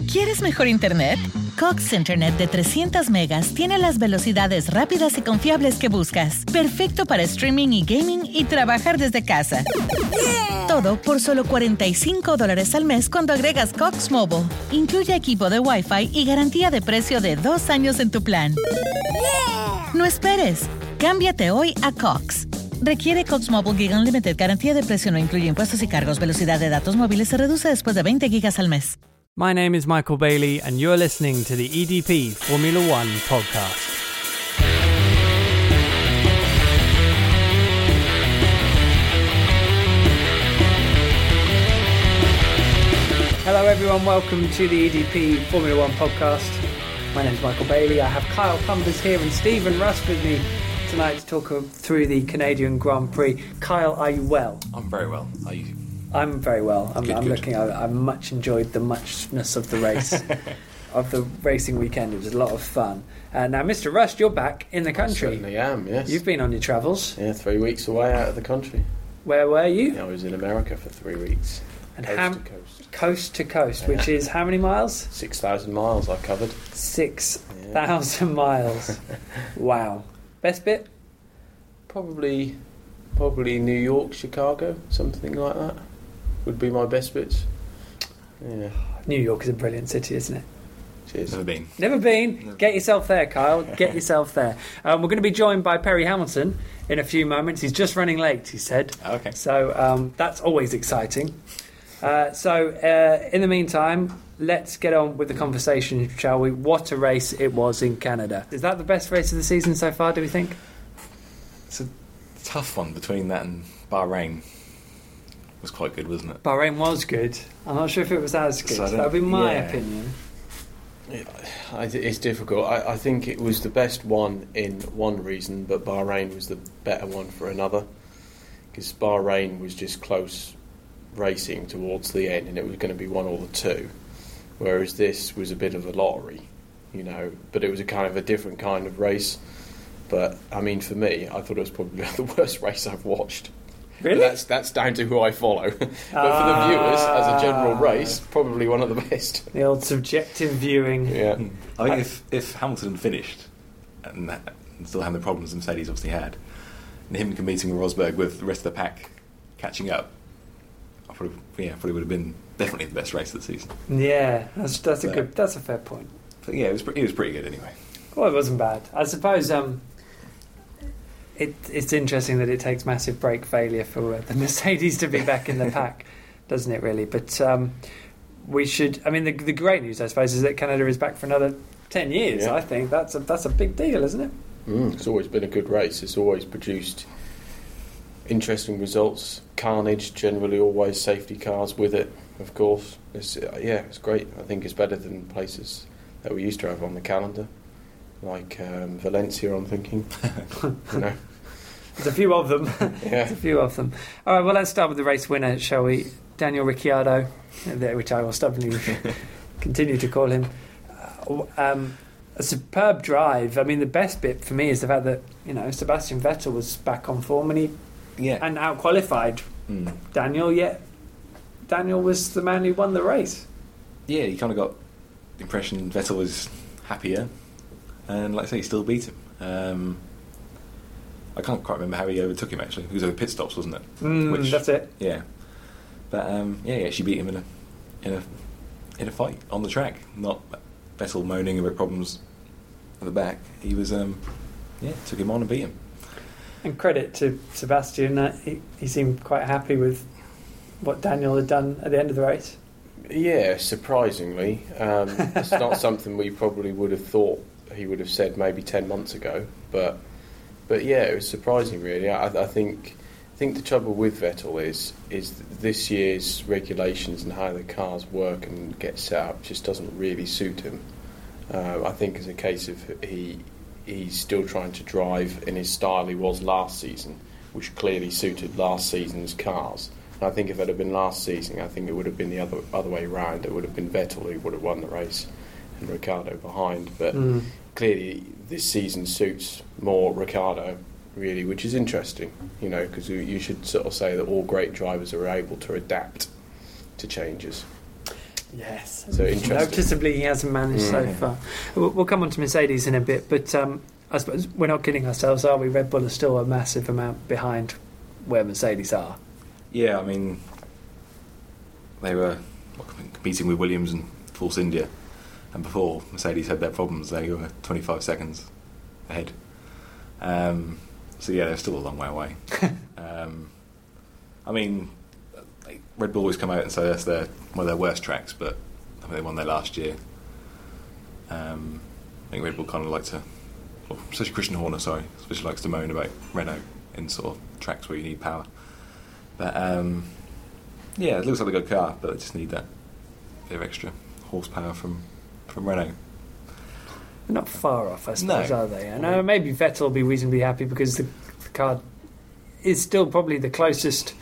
¿Quieres mejor internet? Cox Internet de 300 megas tiene las velocidades rápidas y confiables que buscas. Perfecto para streaming y gaming y trabajar desde casa. Todo por solo $45 al mes cuando agregas Cox Mobile. Incluye equipo de Wi-Fi y garantía de precio de 2 años en tu plan. No esperes. Cámbiate hoy a Cox. Requiere Cox Mobile Gig Unlimited. Garantía de precio no incluye impuestos y cargos. Velocidad de datos móviles se reduce después de 20 gigas al mes. My name is Michael Bailey, and you're listening to the EDP Formula One podcast. Hello everyone, welcome to the EDP Formula One podcast. My name is Michael Bailey. I have Kyle Pumbers here and Stephen Russ with me tonight to talk through the Canadian Grand Prix. Kyle, are you well? I'm very well. Are you? I'm very well. I'm Good. looking. I much enjoyed the muchness of the race, of the racing weekend. It was a lot of fun. Now, Mr. Russ, you're back in the country. I certainly am, yes. You've been on your travels. Yeah, 3 weeks away out of the country. Where were you? I was in America for 3 weeks. And coast to coast. Coast to coast, which is how many miles? 6,000 miles I covered. 6,000 miles. Wow. Best bit? Probably New York, Chicago, something like that would be my best bits. Yeah. New York is a brilliant city, isn't it? Cheers. Never been. Never been. Get yourself there, Kyle. Get yourself there. We're going to be joined by Perry Hamilton in a few moments. He's just running late, he said. Okay. So that's always exciting. So in the meantime, let's get on with the conversation, shall we? What a race it was in Canada. Is that the best race of the season so far, do we think? It's a tough one between that and Bahrain. It was quite good, wasn't it? Bahrain was good. I'm not sure if it was as good. So That would be my yeah. opinion. It's difficult. I think it was the best one in one reason, but Bahrain was the better one for another. Because Bahrain was just close racing towards the end, and it was going to be 1 or 2. Whereas this was a bit of a lottery, you know. But it was a kind of a different kind of race. But I mean, for me, I thought it was probably the worst race I've watched. Really? But that's down to who I follow. But for the viewers, as a general race, probably one of the best. The old subjective viewing. Yeah. I think if Hamilton finished and still had the problems Mercedes obviously had, and him competing with Rosberg with the rest of the pack catching up, I probably would have been definitely the best race of the season. Yeah, that's a fair point. But yeah, it was pretty good anyway. Well, it wasn't bad. I suppose it's interesting that it takes massive brake failure for the Mercedes to be back in the pack, doesn't it, really? But we should... I mean, the great news, I suppose, is that Canada is back for another 10 years, Yeah. I think. That's a big deal, isn't it? It's always been a good race. It's always produced interesting results. Carnage, generally always safety cars with it, of course. It's great. I think it's better than places that we used to have on the calendar. Like Valencia, I'm thinking. You know. There's a few of them. Yeah. There's a few of them. All right, well, let's start with the race winner, shall we? Daniel Ricciardo, which I will stubbornly continue to call him. A superb drive. I mean, the best bit for me is the fact that, you know, Sebastian Vettel was back on form and and out-qualified Daniel, yet Daniel was the man who won the race. Yeah, you kind of got the impression Vettel was happier, and like I say, he still beat him. I can't quite remember how he overtook him actually. It was over pit stops, wasn't it? That's it. Yeah, but he actually beat him in a fight on the track. Not Vettel moaning about problems at the back. He was took him on and beat him. And credit to Sebastian, he seemed quite happy with what Daniel had done at the end of the race. Yeah, surprisingly. It's not something we probably would have thought he would have said maybe 10 months ago. But yeah, it was surprising, really. I think the trouble with Vettel is this year's regulations and how the cars work and get set up just doesn't really suit him. I think it's a case of he's still trying to drive in his style he was last season, which clearly suited last season's cars. And I think if it had been last season, I think it would have been the other way round. It would have been Vettel who would have won the race and Ricciardo behind. But clearly this season suits more Ricciardo, really, which is interesting, you know, because you should sort of say that all great drivers are able to adapt to changes. Yes. So interesting. Noticeably, he hasn't managed so far. We'll come on to Mercedes in a bit, but I suppose we're not kidding ourselves, are we? Red Bull are still a massive amount behind where Mercedes are. Yeah, I mean, they were competing with Williams and Force India, and before Mercedes had their problems, they were 25 seconds ahead. So yeah, they're still a long way away. I mean, Red Bull always come out and say that's one of their worst tracks, but I think they won there last year. I think Red Bull kind of like to, especially Christian Horner, especially likes to moan about Renault in sort of tracks where you need power. But yeah, it looks like a good car, but they just need that bit of extra horsepower from Renault. They're not far off, I suppose, No. are they? And maybe Vettel will be reasonably happy because the car is still probably the closest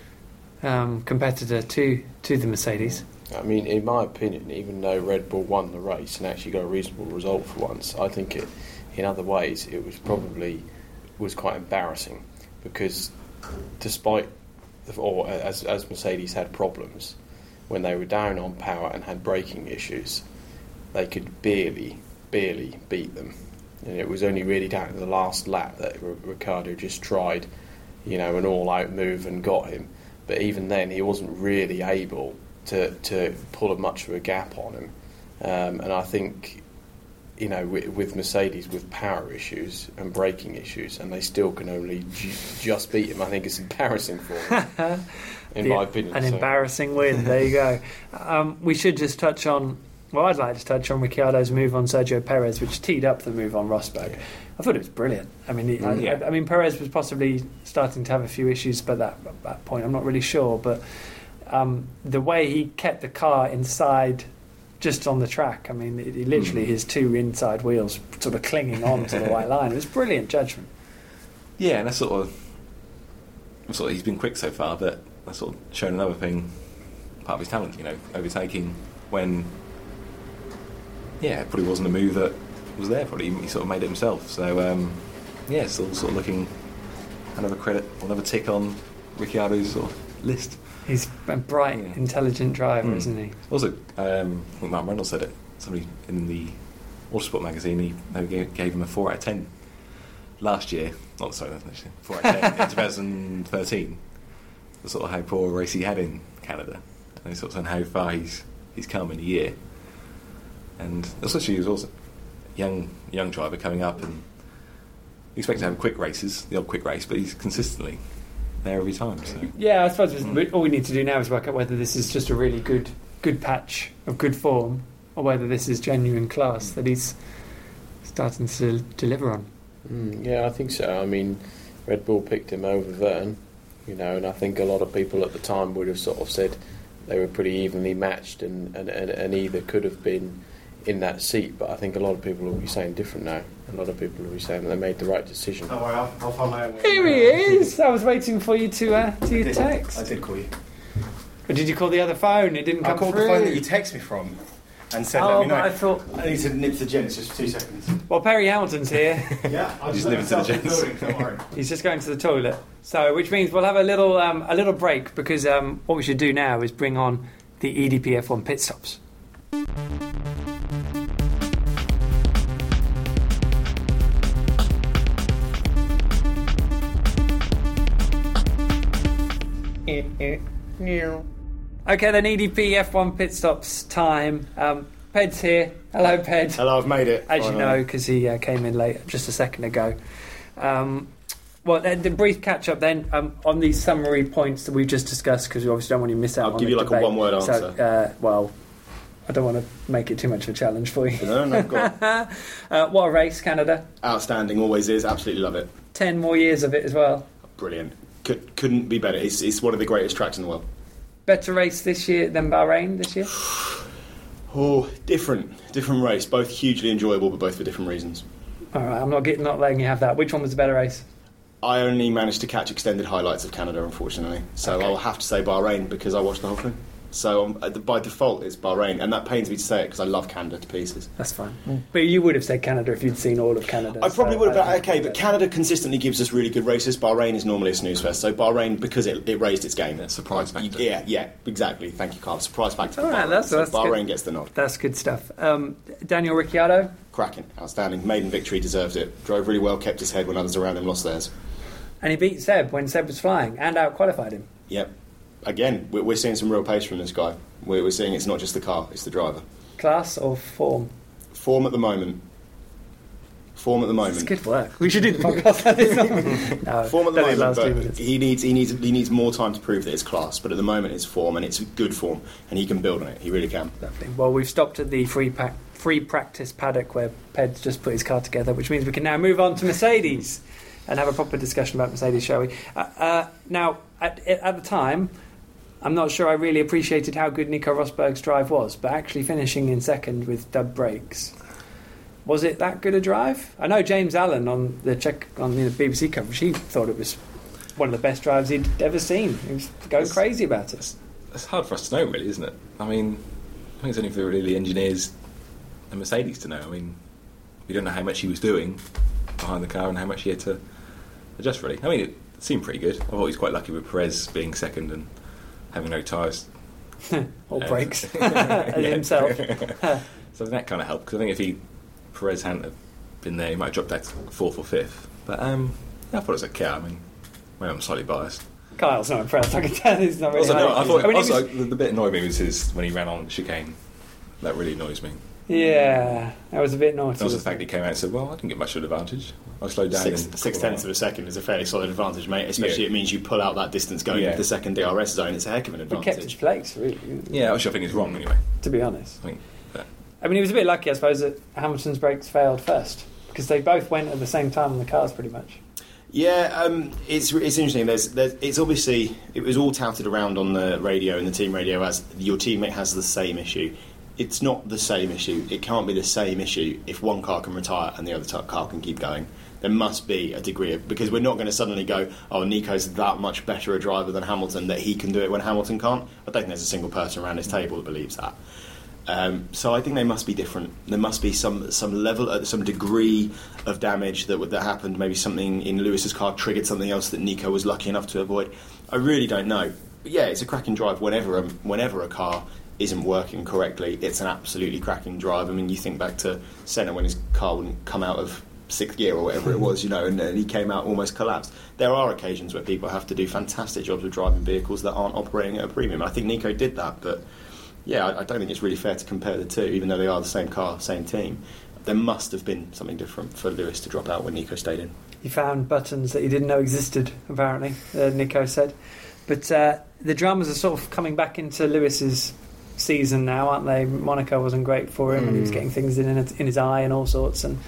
competitor to the Mercedes. I mean, in my opinion, even though Red Bull won the race and actually got a reasonable result for once, I think in other ways it was quite embarrassing, because despite as Mercedes had problems when they were down on power and had braking issues, they could barely beat them. And it was only really down to the last lap that Ricciardo just tried, an all-out move and got him. But even then, he wasn't really able to pull much of a gap on him. And I think, with Mercedes with power issues and braking issues, and they still can only just beat him, I think it's embarrassing for them, in my opinion. An embarrassing win, there you go. We should just touch on, I'd like to touch on Ricciardo's move on Sergio Perez, which teed up the move on Rosberg. Yeah. I thought it was brilliant. I mean, I mean, Perez was possibly starting to have a few issues by that point. I'm not really sure, but the way he kept the car inside, just on the track. I mean, he literally his two inside wheels sort of clinging on to the white line. It was brilliant judgment. Yeah, and that's sort of he's been quick so far, but that's sort of shown another thing, part of his talent. Overtaking when. Yeah, it probably wasn't a move that was there. Probably he sort of made it himself. So still sort of looking another tick on Ricciardo's sort of list. He's a bright, intelligent driver, isn't he? Also, I think Mark Reynolds said it. Somebody in the Autosport magazine, they gave him a 4 out of 10 last year. Not sorry, actually 4 out of 10 in 2013. The sort of how poor a race he had in Canada, and sort of saying how far he's come in a year. And especially he was also a young driver coming up, and you expect to have the odd quick race, but he's consistently there every time. So yeah, I suppose all we need to do now is work out whether this is just a really good patch of good form, or whether this is genuine class that he's starting to deliver on. Yeah, I think so. I mean, Red Bull picked him over Vergne, and I think a lot of people at the time would have sort of said they were pretty evenly matched, and either could have been in that seat, but I think a lot of people will be saying different now. A lot of people will be saying that they made the right decision. Don't worry, I'll find my own way. Here he is! I was waiting for you to text. I did call you. But did you call the other phone? It didn't come through. I called the phone that you text me from and said, let me know. But I thought... I need to nip to the gym, it's just for 2 seconds. Well, Perry Hamilton's here. Yeah, I'll just nip to the gym. Don't worry. He's just going to the toilet. So, which means we'll have a little break, because what we should do now is bring on the EDP F1 pit stops. Okay, then EDP F1 pit stops time. Ped's here. Hello, Ped. Hello, I've made it. As you know, because he came in late just a second ago. Well, the brief catch-up then on these summary points that we've just discussed, because we obviously don't want you to miss out on I'll give you like debate. a one-word answer. So, I don't want to make it too much of a challenge for you. No, go on. What a race, Canada. Outstanding, always is. Absolutely love it. 10 more years of it as well. Brilliant. Couldn't be better. It's one of the greatest tracks in the world. Better race this year than Bahrain this year? Oh, different race. Both hugely enjoyable, but both for different reasons. All right, I'm not letting you have that. Which one was the better race? I only managed to catch extended highlights of Canada, unfortunately. So okay. I'll have to say Bahrain, because I watched the whole thing. So by default, it's Bahrain, and that pains me to say it because I love Canada to pieces. That's fine. But you would have said Canada if you'd seen all of Canada. I probably would have. Okay, but Canada consistently gives us really good races. Bahrain is normally a snooze fest. So Bahrain, because it raised its game. Surprise factor. Yeah, exactly. Thank you, Carl. Surprise factor. All right, Bahrain. that's Bahrain good. gets the nod. That's good stuff. Daniel Ricciardo? Cracking, outstanding. Maiden victory, deserved it. Drove really well, kept his head when others around him lost theirs. And he beat Seb when Seb was flying and out-qualified him. Yep. Again, we're seeing some real pace from this guy. We're seeing it's not just the car, it's the driver. Class or form? Form at the moment. It's good work. We should do the podcast like this. No, Form at the moment, last 2 but minutes. he needs more time to prove that it's class. But at the moment, it's form, and it's good form, and he can build on it. He really can. Lovely. Well, we've stopped at the free practice paddock where Ped's just put his car together, which means we can now move on to Mercedes and have a proper discussion about Mercedes, shall we? Now, at the time, I'm not sure I really appreciated how good Nico Rosberg's drive was, but actually finishing in second with dub brakes, was it that good a drive? I know James Allen on the BBC coverage, he thought it was one of the best drives he'd ever seen. He was going crazy about it. It's hard for us to know, really, isn't it? I mean, I think it's only for really the engineers and Mercedes to know. I mean, we don't know how much he was doing behind the car and how much he had to adjust, really. I mean, it seemed pretty good. I thought he was quite lucky with Perez being second and having no tyres. Or brakes. And himself. So that kind of helped, because I think if Perez hadn't have been there, he might have dropped out to fourth or fifth. But yeah, I thought it was okay. I mean, maybe I'm slightly biased. Kyle's not impressed. I can tell he's not really. The bit annoyed me was when he ran on the chicane. That really annoys me. Yeah, that was a bit naughty. That was the fact he came out and said, "Well, I didn't get much of an advantage. I slowed down." Six tenths of a second is a fairly solid advantage, mate. Especially it means you pull out that distance going into the second DRS zone. It's a heck of an He advantage. kept his place, really. Yeah, which I think is wrong anyway. To be honest, I mean, he was a bit lucky, I suppose, that Hamilton's brakes failed first because they both went at the same time on the cars, pretty much. Yeah, it's interesting. It's obviously it was all touted around on the radio and the team radio as your teammate has the same issue. It's not the same issue. It can't be the same issue if one car can retire and the other car can keep going. There must be a degree of, because we're not going to suddenly go, oh, Nico's that much better a driver than Hamilton that he can do it when Hamilton can't. I don't think there's a single person around this table that believes that. So I think they must be different. There must be some level, some degree of damage that happened. Maybe something in Lewis's car triggered something else that Nico was lucky enough to avoid. I really don't know. But yeah, it's a cracking drive. Whenever a car isn't working correctly, it's an absolutely cracking drive. I mean, you think back to Senna when his car wouldn't come out of sixth gear or whatever it was, and he came out almost collapsed. There are occasions where people have to do fantastic jobs of driving vehicles that aren't operating at a premium. I think Nico did that, but yeah, I don't think it's really fair to compare the two, even though they are the same car, same team. There must have been something different for Lewis to drop out when Nico stayed in. He found buttons that he didn't know existed, apparently, Nico said. But the dramas are sort of coming back into Lewis's season now, aren't they? Monaco wasn't great for him, and he was getting things in his eye and all sorts. And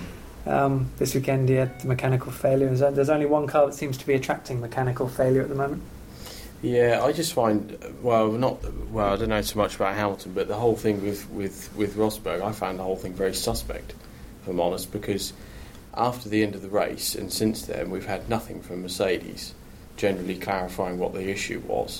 this weekend he had the mechanical failure. There's only one car that seems to be attracting mechanical failure at the moment. Yeah, I just find I don't know so much about Hamilton, but the whole thing with Rosberg, I found the whole thing very suspect, if I'm honest, because after the end of the race and since then we've had nothing from Mercedes generally clarifying what the issue was,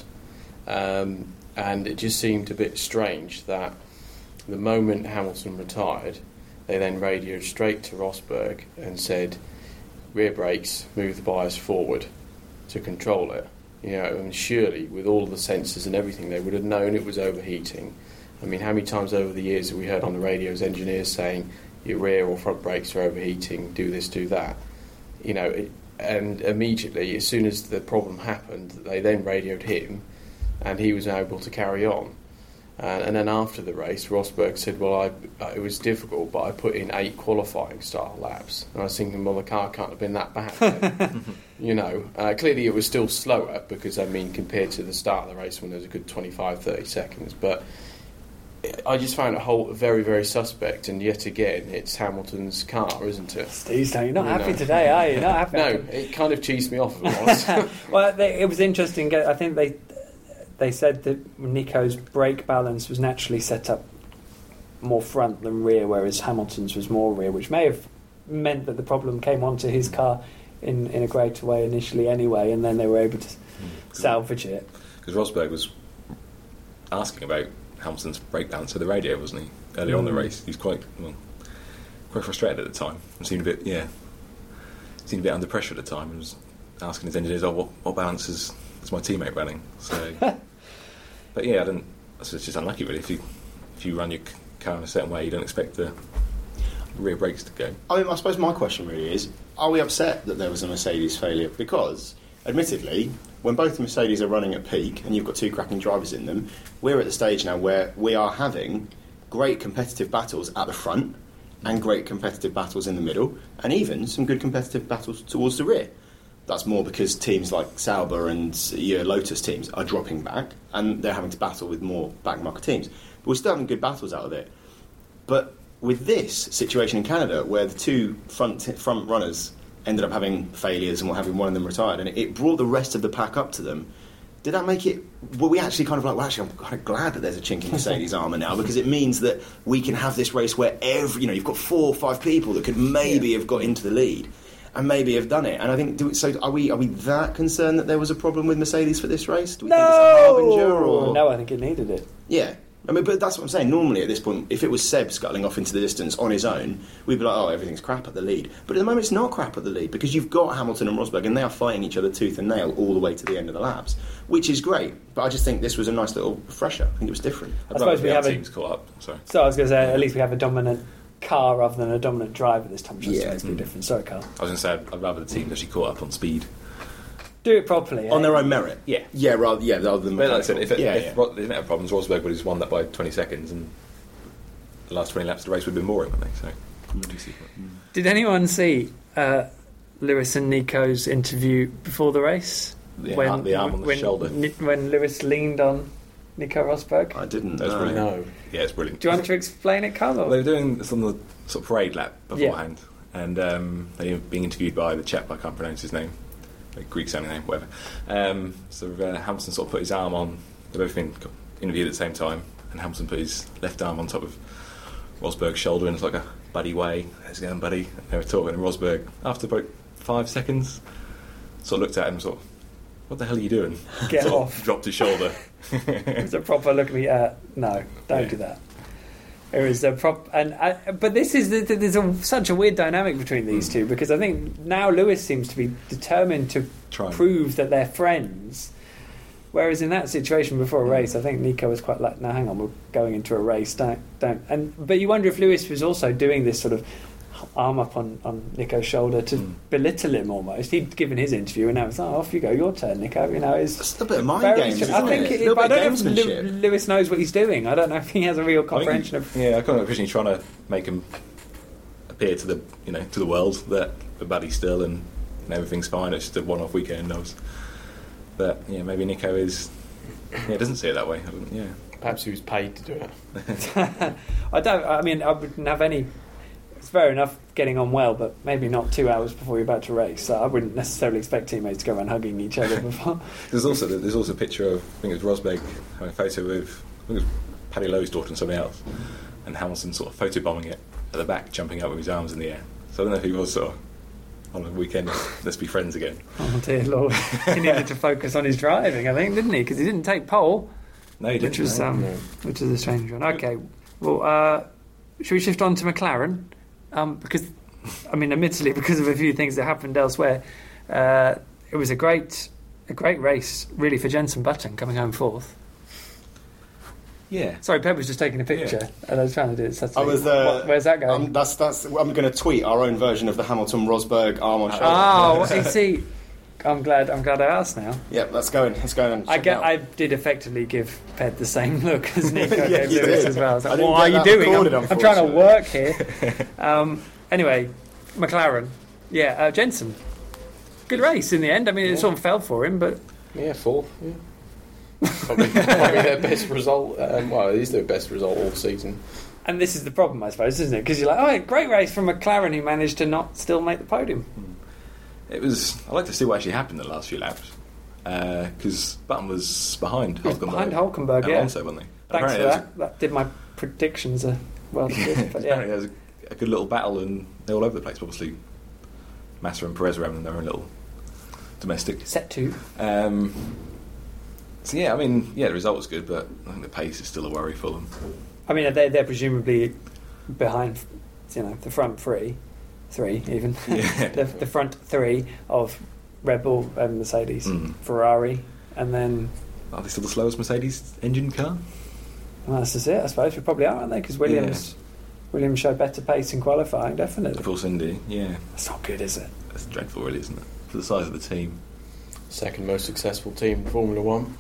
and it just seemed a bit strange that the moment Hamilton retired, they then radioed straight to Rosberg and said, rear brakes, move the bias forward to control it. And surely, with all the sensors and everything, they would have known it was overheating. I mean, how many times over the years have we heard on the radios engineers saying your rear or front brakes are overheating, do this, do that? And immediately, as soon as the problem happened, they then radioed him, and he was able to carry on. And then after the race, Rosberg said, well, it was difficult, but I put in 8 qualifying style laps. And I was thinking, well, the car can't have been that bad then. Clearly it was still slower because, compared to the start of the race when there was a good 25, 30 seconds. But I just found it very, very suspect. And yet again, it's Hamilton's car, isn't it? Steve, you're not happy today, are you? Not happy. No, it kind of cheesed me off, if I'm honest. Well, it was interesting. I think they said that Nico's brake balance was naturally set up more front than rear, whereas Hamilton's was more rear, which may have meant that the problem came onto his car in a greater way initially anyway, and then they were able to salvage it. Because Rosberg was asking about Hamilton's brake balance for the radio, wasn't he? Earlier on in the race, he was quite frustrated at the time. And seemed a bit under pressure at the time, and was asking his engineers, what balance is my teammate running? So, but yeah, it's just unlucky really. If you run your car in a certain way, you don't expect the rear brakes to go. I mean, I suppose my question really is, are we upset that there was a Mercedes failure? Because, admittedly, when both the Mercedes are running at peak and you've got two cracking drivers in them, we're at the stage now where we are having great competitive battles at the front and great competitive battles in the middle, and even some good competitive battles towards the rear. That's more because teams like Sauber and your Lotus teams are dropping back and they're having to battle with more backmarker teams. But we're still having good battles out of it. But with this situation in Canada, where the two front runners ended up having failures and having one of them retired, and it brought the rest of the pack up to them, did that make it... Were we actually kind of like, well, actually, I'm kind of glad that there's a chink in Mercedes' armour now, because it means that we can have this race where you've got 4 or 5 people that could maybe have got into the lead and maybe have done it. And I think, are we that concerned that there was a problem with Mercedes for this race? Do we think it's a harbinger? Or? No, I think it needed it. Yeah. I mean, but that's what I'm saying. Normally, at this point, if it was Seb scuttling off into the distance on his own, we'd be like, oh, everything's crap at the lead. But at the moment, it's not crap at the lead, because you've got Hamilton and Rosberg, and they are fighting each other tooth and nail all the way to the end of the laps, which is great. But I just think this was a nice little refresher. I think it was different. I suppose we have teams caught up. Sorry. So I was going to say, at least we have a dominant car rather than a dominant driver this time. Just makes a big difference. Sorry, Carl. I was going to say, I'd rather the team actually caught up on speed. Do it properly. On their own merit. Yeah. Yeah, rather than... But like I said, if they didn't have problems, Rosberg would have won that by 20 seconds, and the last 20 laps of the race would have been boring, wouldn't they? So, Did anyone see Lewis and Nico's interview before the race? The arm on the shoulder. When Lewis leaned on Nico Rosberg? I didn't That was know. brilliant. No. Yeah, it's brilliant. Do you want to explain it, Carl? Well, they were doing this on the sort of parade lap beforehand, and they were being interviewed by the chap, I can't pronounce his name, a Greek sounding name, whatever. Hamilton sort of put his arm on, they both been interviewed at the same time, and Hamilton put his left arm on top of Rosberg's shoulder in like a buddy way. How's it going, buddy? And they were talking, and Rosberg, after about 5 seconds, sort of looked at him and sort of, what the hell are you doing? Get sort off. Of dropped his shoulder. It was a proper look at me. No, don't do that. It was a but there's such a weird dynamic between these two, because I think now Lewis seems to be determined to prove that they're friends, whereas in that situation before a race, I think Nico was quite like, no, hang on, we're going into a race, don't. But you wonder if Lewis was also doing this sort of arm up on Nico's shoulder to belittle him almost. He'd given his interview, and now it's off you go, your turn, Nico. It's a bit of mind games, isn't I think it? I don't know if Lewis knows what he's doing. I don't know if he has a real comprehension of. Yeah, I kind of appreciate trying to make him appear to the world that the buddy's still and everything's fine. It's just a one-off weekend. But yeah, maybe Nico doesn't see it that way. Perhaps he was paid to do it. I wouldn't have any. It's fair enough getting on well, but maybe not 2 hours before you're about to race. So I wouldn't necessarily expect teammates to go around hugging each other before. There's also a picture of, I think it was Rosberg having a photo with, I think it was Paddy Lowe's daughter and somebody else, and Hamilton sort of photobombing it at the back, jumping up with his arms in the air. So I don't know if he was sort of on a weekend, let's be friends again. Oh dear Lord, he needed to focus on his driving, I think, didn't he? Because he didn't take pole. No, he didn't. Which is a strange one. Okay, well, should we shift on to McLaren? Because, admittedly, because of a few things that happened elsewhere, it was a great race, really, for Jenson Button coming home fourth. Yeah. Sorry, Pep was just taking a picture, and I was trying to do it. So where's that going? I'm going to tweet our own version of the Hamilton Rosberg arm on shoulder. Oh, you see, I'm glad I asked now. Yep, let's go and I did effectively give Ped the same look as Nico Yeah, gave Lewis as well. I was like, what are you doing? I'm trying to unfortunately. work here. Anyway, McLaren. Yeah, Jenson. Good race in the end. It sort of fell for him, but... Yeah, fourth. Yeah. Probably their best result. It is their best result all season. And this is the problem, I suppose, isn't it? Because you're like, great race from McLaren, who managed to not still make the podium. It was. I'd like to see what actually happened in the last few laps, because Button was behind Hulkenberg. Behind Hulkenberg, and yeah. Alonso, wasn't he? Thanks for that. That did my predictions well. But apparently there was a good little battle, and they're all over the place. Obviously, Massa and Perez are having their own little domestic set two. So yeah, I mean, yeah, the result was good, but I think the pace is still a worry for them. I mean, they're presumably behind, the front three even. Yeah. the front three of Red Bull and Mercedes, Ferrari, and then... Are they still the slowest Mercedes engine car? Well, that's just it, I suppose. We probably are, aren't they? Because Williams showed better pace in qualifying, definitely. Force Indy, yeah. That's not good, is it? That's dreadful, really, isn't it? For the size of the team. Second most successful team in Formula One.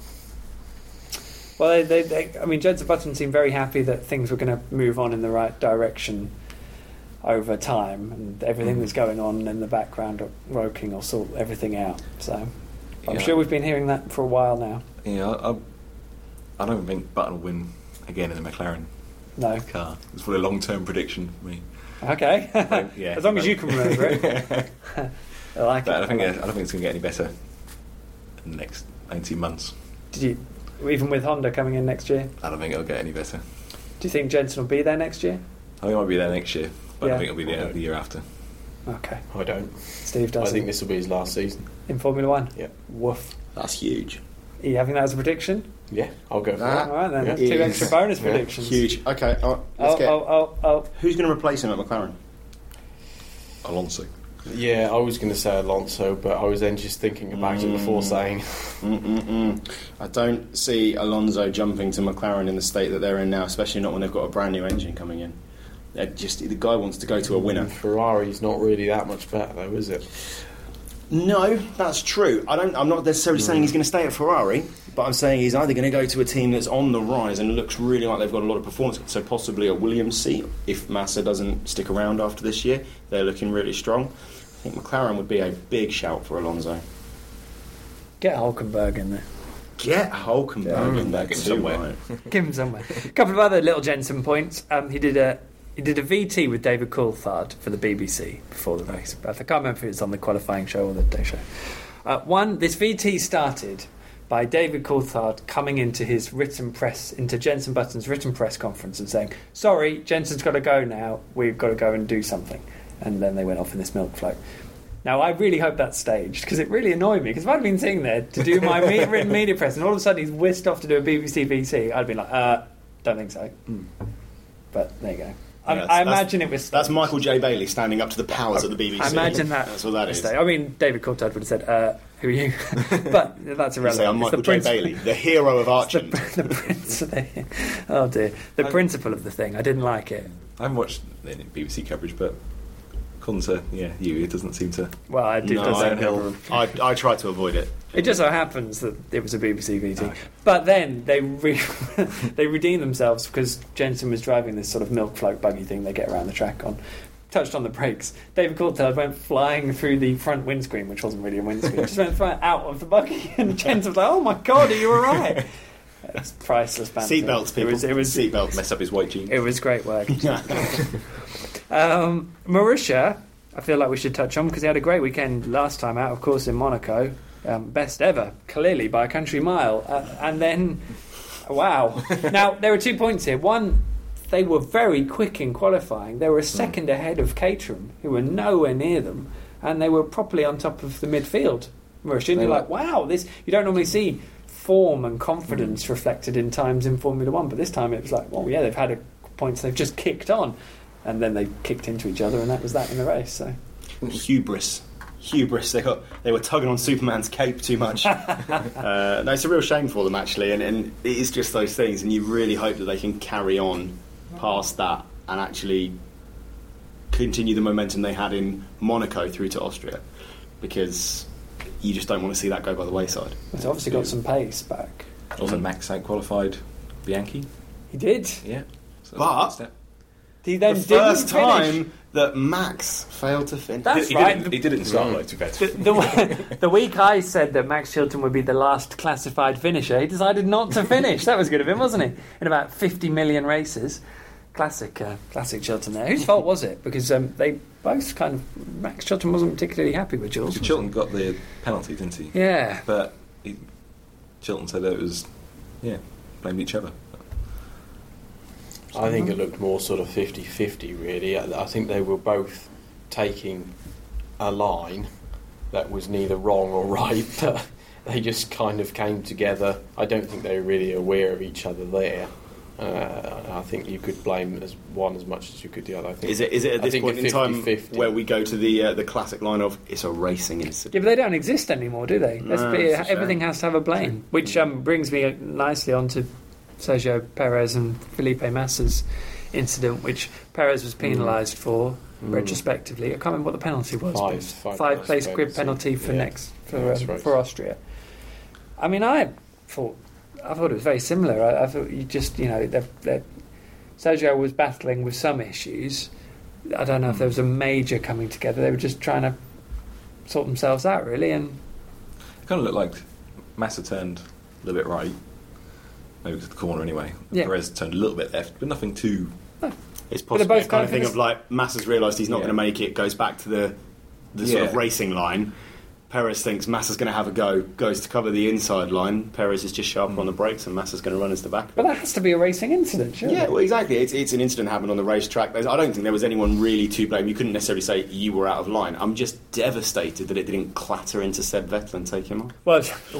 Well, Jenson Button seemed very happy that things were going to move on in the right direction over time, and everything was going on in the background of Woking will sort everything out. So I'm sure we've been hearing that for a while now. Yeah, I don't think Button will win again in the McLaren car. It's probably a long-term prediction for me. Okay. Yeah, as long as you can remember it. I like but it. I don't think it's going to get any better in the next 18 months. Even with Honda coming in next year? I don't think it'll get any better. Do you think Jenson will be there next year? I think he might be there next year, but I don't think it'll be there the year after. Okay. I don't. Steve does. I think this will be his last season. In Formula One? Yeah. Woof. That's huge. Are you having that as a prediction? Yeah, I'll go for that. All right, then. Yeah. That's 2 extra bonus predictions. Huge. Okay, let's get... Who's going to replace him at McLaren? Alonso. Yeah, I was going to say Alonso, but I was then just thinking about it before saying. I don't see Alonso jumping to McLaren in the state that they're in now, especially not when they've got a brand new engine coming in. The guy wants to go to a winner. Ferrari's not really that much better, though, is it? No, that's true. I'm not necessarily saying he's going to stay at Ferrari, but I'm saying he's either going to go to a team that's on the rise and looks really like they've got a lot of performance, so possibly a Williams seat if Massa doesn't stick around after this year. They're looking really strong. I think McLaren would be a big shout for Alonso. Get Hulkenberg in there. Get Hulkenberg in there somewhere. Right. Give him somewhere. A couple of other little Jenson points. He did a VT with David Coulthard for the BBC before the race. I can't remember if it was on the qualifying show or the day show. This VT started by David Coulthard coming into Jenson Button's written press conference and saying, "Sorry, Jenson's got to go now. We've got to go and do something." And then they went off in this milk float. Now, I really hope that's staged, because it really annoyed me, because if I'd been sitting there to do my written media press and all of a sudden he's whisked off to do a BBC VT, I'd been like, don't think so. But there you go. I imagine it was... That's Michael J. Bailey standing up to the powers of the BBC. I imagine that. That's what that is. I mean, David Coulthard would have said, who are you? But that's irrelevant. Say, I'm Michael J. Bailey, the hero of Archant. Oh dear. The principle of the thing. I didn't like it. I haven't watched any BBC coverage, but according to it doesn't seem to... Well, I do. I tried to avoid it. It just so happens that it was a BBC VT. Okay. But then they redeemed themselves because Jenson was driving this sort of milk float buggy thing they get around the track on. Touched on the brakes. David Coulthard went flying through the front windscreen, which wasn't really a windscreen. Just went out of the buggy, and Jenson was like, "Oh my God, are you all right?" It's priceless banter. Seatbelts, people. It was seatbelts. Mess up his white jeans. It was great work. Marussia, I feel like we should touch on because he had a great weekend last time out, of course, in Monaco. Best ever, clearly, by a country mile. And then, wow. Now, there are 2 points here. One, they were very quick in qualifying. They were a second ahead of Caterham, who were nowhere near them, and they were properly on top of the midfield. Marussia, and you're like, wow, you don't normally see form and confidence reflected in times in Formula One, but this time it was like, well, yeah, they've had points they've just kicked on, and then they kicked into each other, and that was that in the race. So hubris. They were tugging on Superman's cape too much. No, it's a real shame for them actually, and it is just those things, and you really hope that they can carry on past that and actually continue the momentum they had in Monaco through to Austria, because you just don't want to see that go by the wayside. It's obviously got some pace back. Also, Max out-qualified Bianchi. He did. Yeah. So but he then the first didn't finish. time that Max failed to finish. That's right. He didn't start like to better. The week I said that Max Chilton would be the last classified finisher, he decided not to finish. That was good of him, wasn't he? In about 50 million races. Classic Chilton there. Whose fault was it? Because they both kind of... Max Chilton wasn't particularly happy with Jules. Chilton got the penalty, didn't he? Yeah. But Chilton said that it was... Yeah, blamed each other. I think it looked more sort of 50-50 really. I think they were both taking a line that was neither wrong or right, but they just kind of came together. I don't think they were really aware of each other there. I think you could blame as one as much as you could the other. I think, Is it at this point in time 50-50. where we go to the classic line of it's a racing Yeah, incident? but they don't exist anymore, do they? No, it's a shame. Everything has to have a blame, which brings me nicely on to Sergio Perez and Felipe Massa's incident, which Perez was penalised for retrospectively. I can't remember what the penalty was. Five place grid penalty for for Austria. I mean, I thought it was very similar. I thought you just, Sergio was battling with some issues. I don't know if there was a major coming together. They were just trying to sort themselves out, really. And It kind of looked like Massa turned a little bit right, maybe to the corner anyway. Yeah. Perez turned a little bit left, but nothing too. It's But they're possibly both a kind kind of of thing in of like Massa's realised he's not Yeah. going to make it, goes back to the sort of Yeah. racing line. Perez thinks Massa's going to have a go, goes to cover the inside line. Perez is just sharp on the brakes, and Massa's going to run into the back. but that has to be a racing incident, surely. Yeah, well, exactly. It's an incident happened on the racetrack. I don't think there was anyone really to blame. You couldn't necessarily say you were out of line. I'm just devastated that it didn't clatter into Seb Vettel and take him off. Well,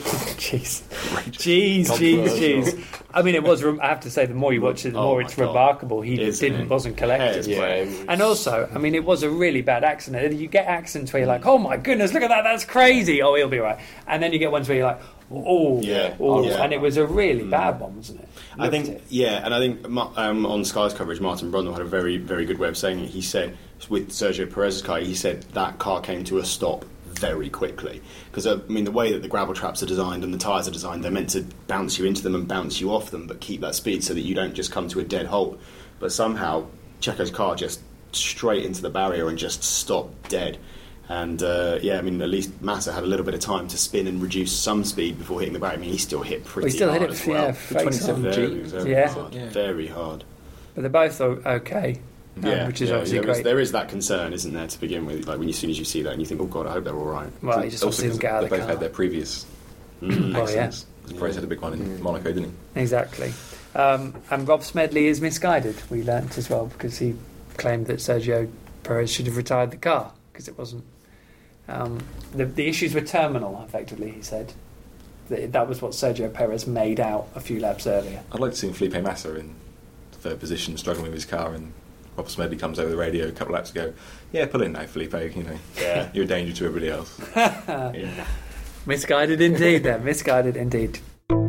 jeez. I mean, it was. I have to say, the more you watch it, the Oh more my it's God. remarkable. He Isn't it? wasn't collected. Yeah. And also, I mean, it was a really bad accident. You get accidents where you're like, "Oh my goodness, look at that! That's crazy." Oh, he'll be right. And then you get ones where you're like, "Oh, Yeah. oh," Yeah. and it was a really bad one, wasn't it? I think, Looked it. yeah, and I think on Sky's coverage, Martin Brundle had a very, very good way of saying it. He said, with Sergio Perez's car, he said that car came to a stop very quickly. Because, I mean, the way that the gravel traps are designed and the tyres are designed, they're meant to bounce you into them and bounce you off them, but keep that speed so that you don't just come to a dead halt. But somehow, Checo's car just straight into the barrier and just stopped dead. And, I mean, at least Massa had a little bit of time to spin and reduce some speed before hitting the barrier. I mean, he still hit pretty He still hit hard it, as well. yeah, face on. Very, very Yeah. hard. Yeah. Very hard. But they're both okay, which is obviously great. There is that concern, isn't there, to begin with? Like, as soon as you see that and you think, oh, God, I hope they're all right. Well, you just want to see them get out of they the both car. had their previous Well, yeah. accidents. Perez had a big one in Monaco, didn't he? Exactly. And Rob Smedley is misguided, we learnt as well, because he claimed that Sergio Perez should have retired the car because it wasn't. The issues were terminal, effectively, he said. That was what Sergio Perez made out a few laps earlier. I'd like to see Felipe Massa in third position, struggling with his car, and Rob Smedley comes over the radio a couple of laps ago. Yeah, pull in now, Felipe. Yeah. You're a danger to everybody else. Yeah. Misguided indeed, then. Misguided indeed.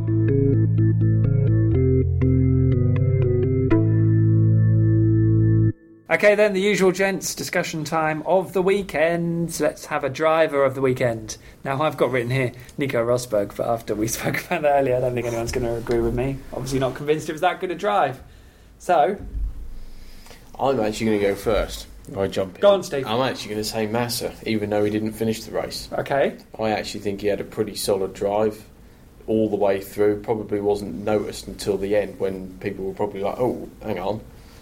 Okay, then, the usual gents discussion time of the weekend. Let's have a driver of the weekend. Now, I've got written here Nico Rosberg, but after we spoke about that earlier, I don't think anyone's going to agree with me. Obviously not convinced it was that good a drive. So, I'm actually going to go first. I jump in. Go on, Steve. I'm actually going to say Massa, even though he didn't finish the race. okay. I actually think he had a pretty solid drive all the way through. Probably wasn't noticed until the end when people were probably like, "Oh, hang on,"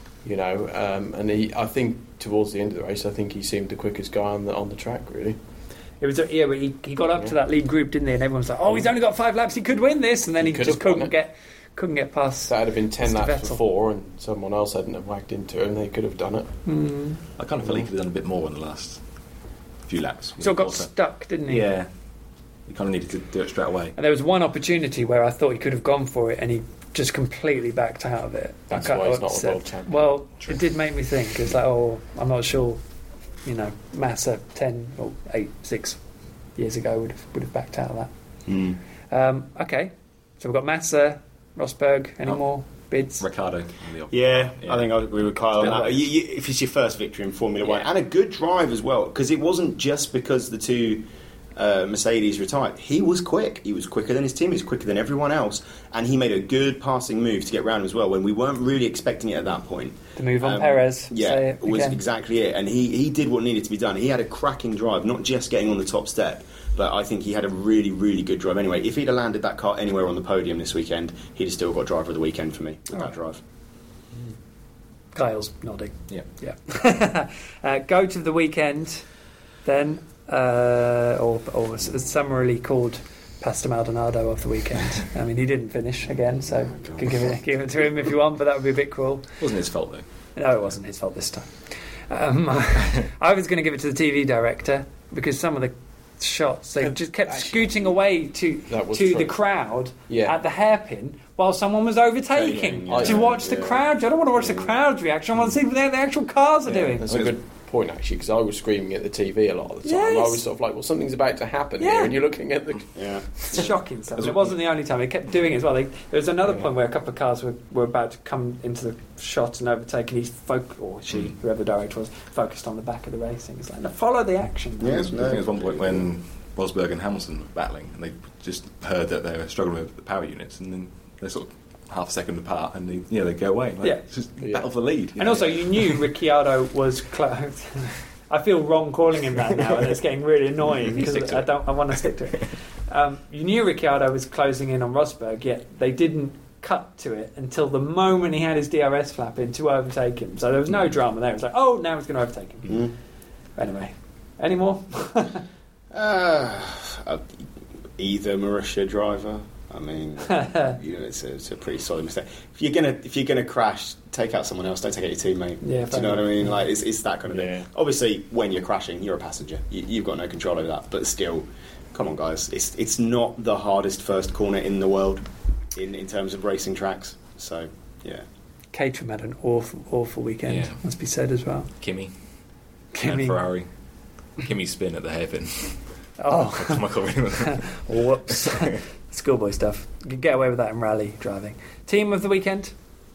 And I think towards the end of the race, I think he seemed the quickest guy on the track. Really, It was but he got up to that lead group, didn't he? And everyone was like, "Oh, he's only got 5 laps. He could win this." And then he He could just have won couldn't get past. that would have been 10 Mr. laps Vettel. before, and someone else hadn't have whacked into him. They could have done it. I kind of felt he could have done a bit more in the last few laps. So got Also- stuck, didn't he? Yeah. He kind of needed to do it straight away. And there was one opportunity where I thought he could have gone for it, and he just completely backed out of it. That's Back why he's not a upset. world champion. Well, it did make me think. It's like, oh, I'm not sure. Massa 10 or 6 years ago would have backed out of that. Okay, so we've got Massa, Rosberg. Any more bids? Ricardo. On the Yeah, I think I agree with Kyle on It's a bit that. like- If it's your first victory in Formula One, Yeah. and a good drive as well, because it wasn't just because the two Mercedes retired. He was quick. He was quicker than his team. He was quicker than everyone else, and he made a good passing move to get round as well when we weren't really expecting it at that point. The move on Perez. Yeah, say it was again. exactly it, and he did what needed to be done. He had a cracking drive, not just getting on the top step, but I think he had a really, really good drive anyway. If he'd have landed that car anywhere on the podium this weekend, he'd have still got driver of the weekend for me with that drive. Kyle's nodding. Yeah. Yeah. Go to the weekend, then, or summarily called Pastor Maldonado of the weekend. I mean, he didn't finish again, so you can give it to him if you want, but that would be a bit cruel. Wasn't his fault though. No, it wasn't his fault this time. I was going to give it to the TV director because some of the shots. They just kept scooting away to true. the crowd Yeah. at the hairpin while someone was overtaking. Yeah. To watch the crowd. I don't want to watch the crowd's reaction. I want to see what the actual cars are doing. That's a good point, actually, because I was screaming at the TV a lot of the time. Yes. I was sort of like, well, something's about to happen Yeah. here, and you're looking at the... Yeah. It's shocking stuff. It wasn't the only time. They kept doing it as well. There was another point where a couple of cars were about to come into the shot and overtake, and whoever the director was, focused on the back of the racing. It's like, no, follow the action. Yeah. I think there was one point when Rosberg and Hamilton were battling, and they just heard that they were struggling with the power units, and then they're sort of half a second apart, and they go away. Like, it's just battle for the lead. And also, you knew Ricciardo was close. I feel wrong calling him that now, and it's getting really annoying because I want to stick to it. You knew Ricciardo was closing in on Rosberg, yet they didn't cut to it until the moment he had his DRS flap in to overtake him. So there was no drama there. It was like, oh, now he's going to overtake him. Anyway, any more? Either Marussia driver. I mean, it's a pretty solid mistake. If you're gonna crash, take out someone else. Don't take out your teammate. Yeah, do you know what I mean? Like it's that kind of thing. Obviously, when you're crashing, you're a passenger. You've got no control over that. But still, come on, guys. It's not the hardest first corner in the world in terms of racing tracks. So yeah. Caterham had an awful weekend. Must be said as well. Kimi. And Ferrari. Kimi's spin at the hairpin. Oh, Michael. whoops. Schoolboy stuff. You can get away with that in rally driving. Team of the weekend?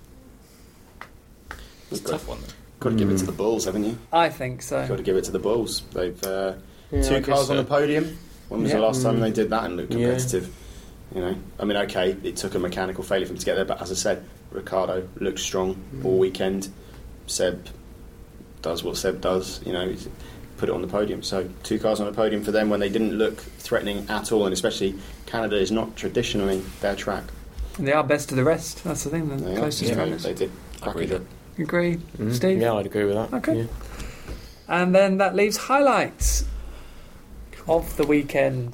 It's a tough one, though. Got to give it to the Bulls, haven't you? I think so. Got to give it to the Bulls. They've I two guess cars on so. the podium. When was the last time they did that and looked Yeah. competitive? You know, I mean, okay, it took a mechanical failure for them to get there, but as I said, Ricciardo looked strong all weekend. Seb does what Seb does. You know, he's put it on the podium. So 2 cars on the podium for them when they didn't look threatening at all, and especially Canada is not traditionally their track. And they are best of the rest. That's the thing. The They are. closest drivers. They did. Agree with that. Agree, Steve? Yeah, I'd agree with that. Okay. Yeah. And then that leaves highlights of the weekend.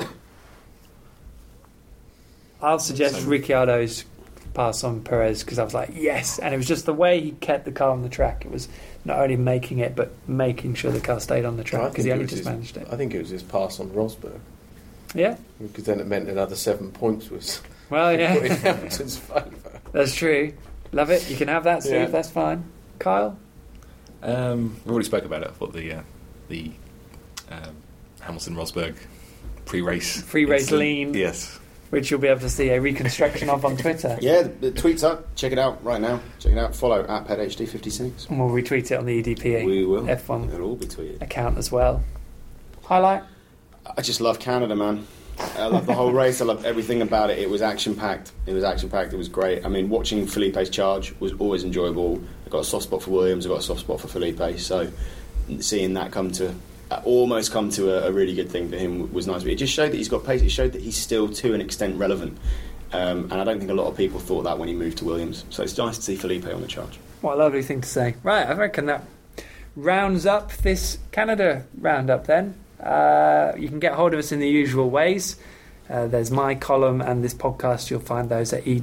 I'll suggest Ricciardo's pass on Perez because I was like, yes. And it was just the way he kept the car on the track. It was not only making it, but making sure the car stayed on the track because he only just managed it. I think it was his pass on Rosberg. Yeah? Because then it meant another 7 points was Well, put in yeah. Hamilton's favour. That's true. Love it. You can have that, Steve. Yeah. That's fine. Kyle? We already spoke about it. I thought the Hamilton Rosberg pre-race Pre-race lean. Yes. Which you'll be able to see a reconstruction of on Twitter. Yeah, the tweet's up. Check it out right now. Check it out. Follow at PedHD56. And we'll retweet it on the EDP We will. F1 It'll all be tweeted. account as well. Highlight? I just love Canada, man. I love the whole race. I love everything about it. It was action-packed. It was great. I mean, watching Felipe's charge was always enjoyable. I got a soft spot for Williams. I got a soft spot for Felipe. So seeing that almost come to a really good thing for him was nice. But it just showed that he's got pace. It showed that he's still, to an extent, relevant. And I don't think a lot of people thought that when he moved to Williams. So it's nice to see Felipe on the charge. What a lovely thing to say. Right, I reckon that rounds up this Canada roundup then. You can get hold of us in the usual ways. There's my column and this podcast. You'll find those at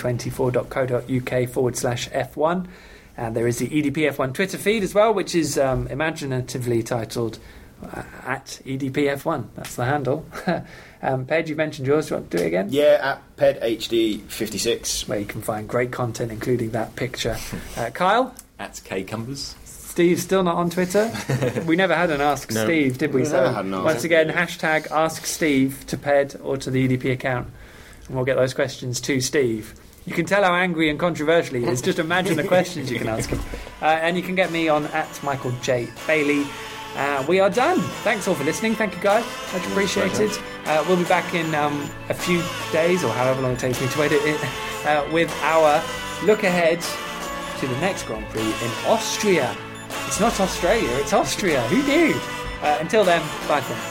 edp24.co.uk/F1. And there is the EDPF1 Twitter feed as well, which is imaginatively titled at EDPF1. That's the handle. Ped, you mentioned yours. Do you want to do it again? Yeah, at PedHD56. Where you can find great content, including that picture. Kyle? At K Cumbers. Steve's still not on Twitter. We never had an Ask No. Steve, did we? We never had an Ask. Once again, hashtag Ask Steve to Ped or to the EDP account. And we'll get those questions to Steve. You can tell how angry and controversial he is. Just imagine the questions you can ask him. And you can get me on at Michael J. Bailey. We are done. Thanks all for listening. Thank you, guys. Much appreciated. We'll be back in a few days, or however long it takes me to edit it, with our look ahead to the next Grand Prix in Austria. It's not Australia, it's Austria. Who knew? Until then, bye for now.